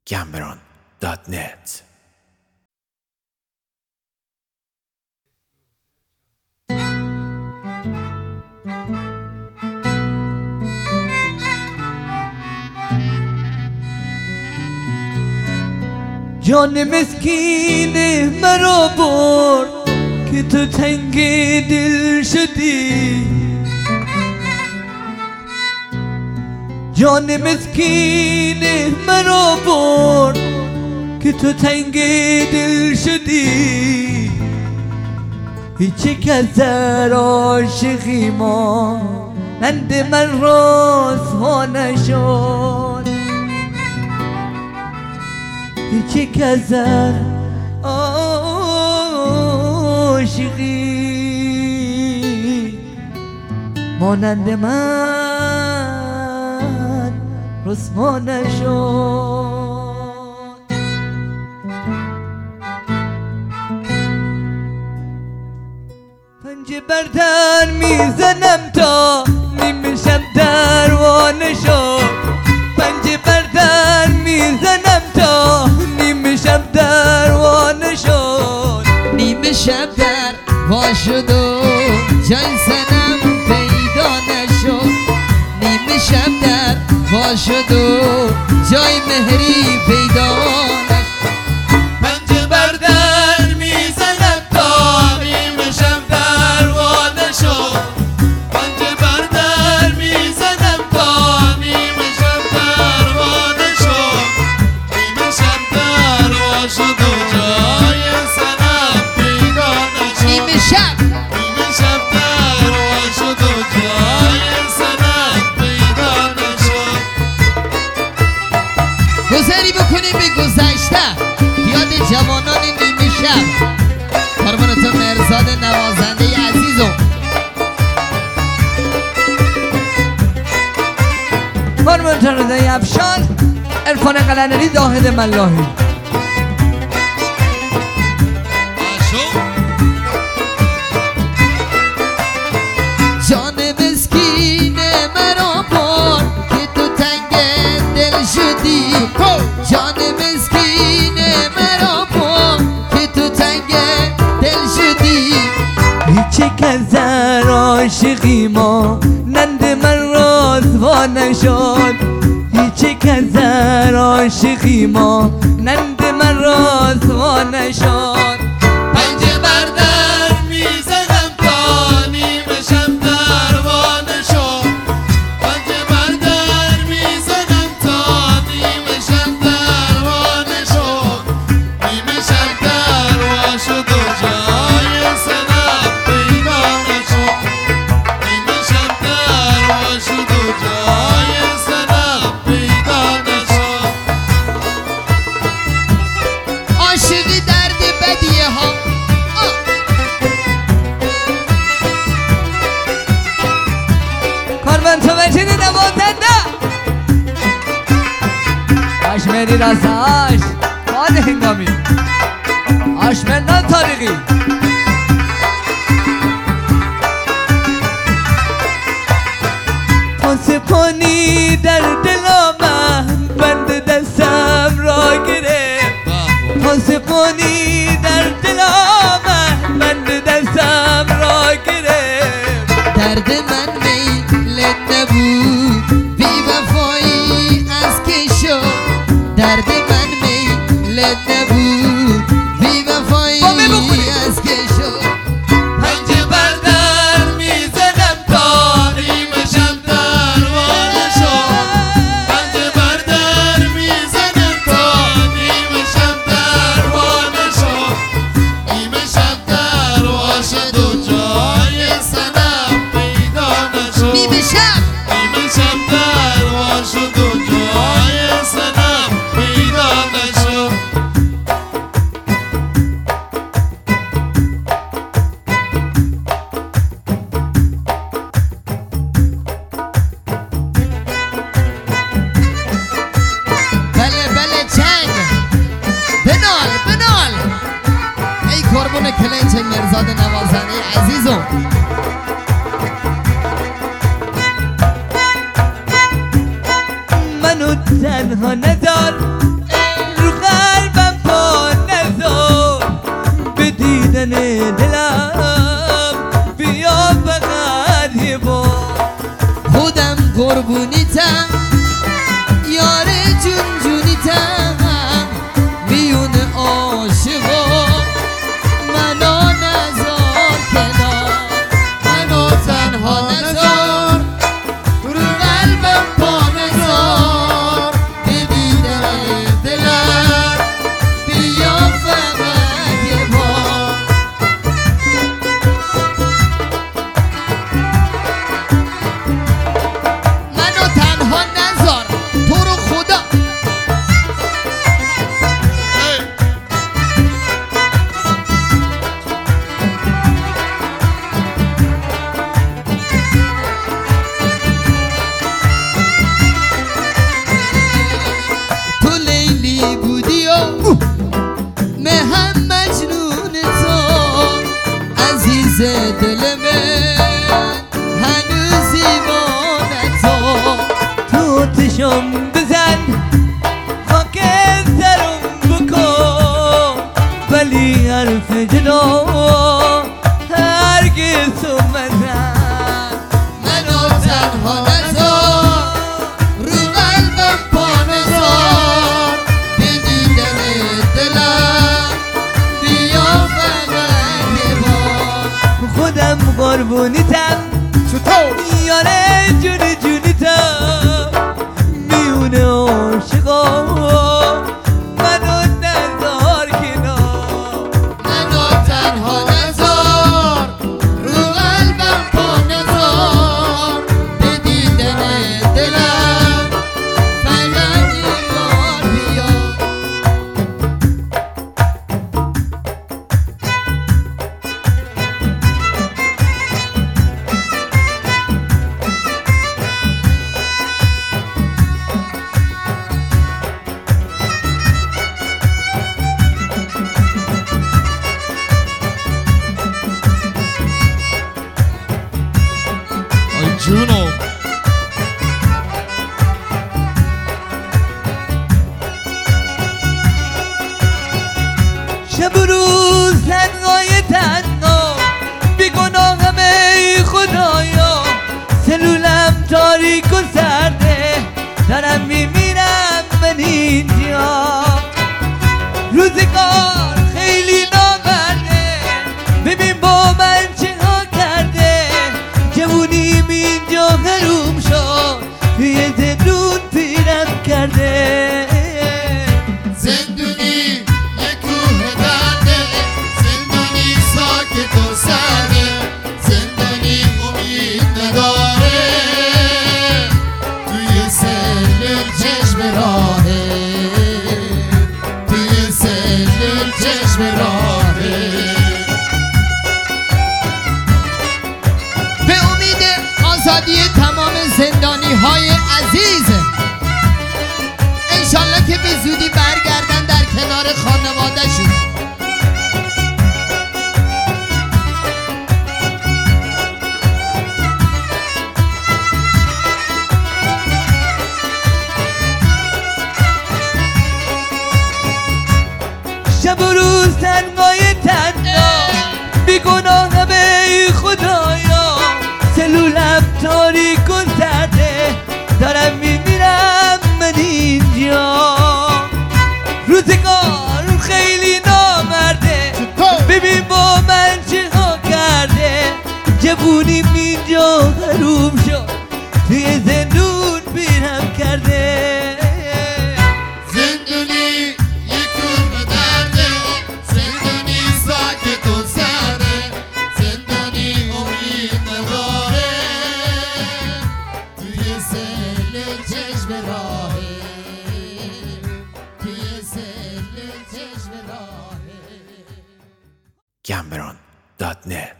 gambron.net. جان مسکین مرا برد که تو تنگ دل شدی. جان مسکین مرا برد که تو تنگ دل شدی. هیچ کس در عاشقی ما نند من رسوا نشد. هیچ کس در عاشقی مانند من رسوا نشد. پنجه بر در میزنم تا نیمه شب دروانه شد. پنجه بر در میزنم تا نیمه شب دروانه شد. نیمه شب در وا شد و جای سنم پیدا نشد. نیمه شب در وا شد و جای مهری پیدا نشد. پنجه بر در میزنم تا نیمه شب دروانه شد. پنجه بر در میزنم تا نیمه شب دروانه شد. نیمه شب در وا شد و جای سنم پیدا نشد. نیمه شب در وا شد و جای سنم پیدا نشد. گذری بکنیم به گذشته یاد جوانان نیمه شب. قربانتون مرزاد نوازنده عزیزم. قربانتون رضای افشان، عرفان قلندری، داهد ملاحی. جان مسکین مرا بار که تو تنگ دل شدی. جان مسکین مرا بار که تو تنگ دل شدی. هیچ کس در عاشقی ما نند من رسوا نشد. هیچ کس در عاشقی ما نند من رسوا نشد. پنجه بر در میزنم تا نیمه شب دروانه شد. پنجه بر در میزنم تا نیمه شب دروانه شد. نیمه شب دروا شد و جای سنم پیدا نشد. نیمه شب دروا شد و جای سنم پیدا نشد. عاشقی درد بدیه ها. کاروان تو مجید نوازنده آشمری راستاش باد هنگامی آشمرنان تاریخی. پاس کنی در دل من بند دستم را گرفت. پاس کنی در دل من بند دستم را گرفت. درد من میل نبود بی وفایی از که شد. درد من میل نبود بی وفایی از که شد. پنجه بر در میزنم تا نیمه شب دروانه شد. پنجه بر در میزنم تا نیمه شب دروانه شد. نیمه شب دروا شد و جای سنم پیدا نشد. نیمه شب دروا شد و جای سنم پیدا نشد. بله بله چنگ بنال بنال. ای قربون کلنچ مرزاد نوازنده عزیزم. منو تنها نذار قربونیتم یار جون جونیتم میون عاشقا منو نذار کنار منو تنها نذار رو قلبم پا نذار ببین دلم بیا فقط یه بار منو تنها نذار تو رو خدا تو لیلی بودی و من هم مجنون تو عزیز دل من هنوز ایمان تو تو تشم بزن خاک سرم بکن ولی حرف جدا هرگز تو مزن منو تنها نذار رو قلبم پا نذار بدیدن دلم بیا فقط یه بار خودم قربونیتم چطور؟ یار جون جونیتم میون عاشقا منو نذار کنار منو تنها نذار رو قلبم پا نذار بدیدن دلم فقط یه بار بیا آی جونو شب و روز تنهای تنها بیگناهم ای خدایا سلولم تاریک و سرده دارم میمیرم من اینجا روزگار خیلی نامرده ببین با من چه ها کرده جوونیم اینجا حروم شد توی زندون پیرم کرده زندونی یه کوه درده زندونی ساکت و سرده زندانی امید نداره توی سلول چشم راهه توی سلول چشم راهه به امید آزادی تمام زندانی های عزیز انشالله که به زودی برگردن در کنار خانواده‌شون شب و روز تنهای تنها بیگناهم ای خدایا سلولم تاریک و سرده دارم میمیرم من اینجا روزگار خیلی نامرده ببین با من چه ها کرده جوونیم اینجا حروم شد توی زندون پیرم کرده زندونی یه کوه درده زندونی ساکت و سرده زندانی امید نداره توی سلول چشم راهه توی سلول چشم راهه Cameron.net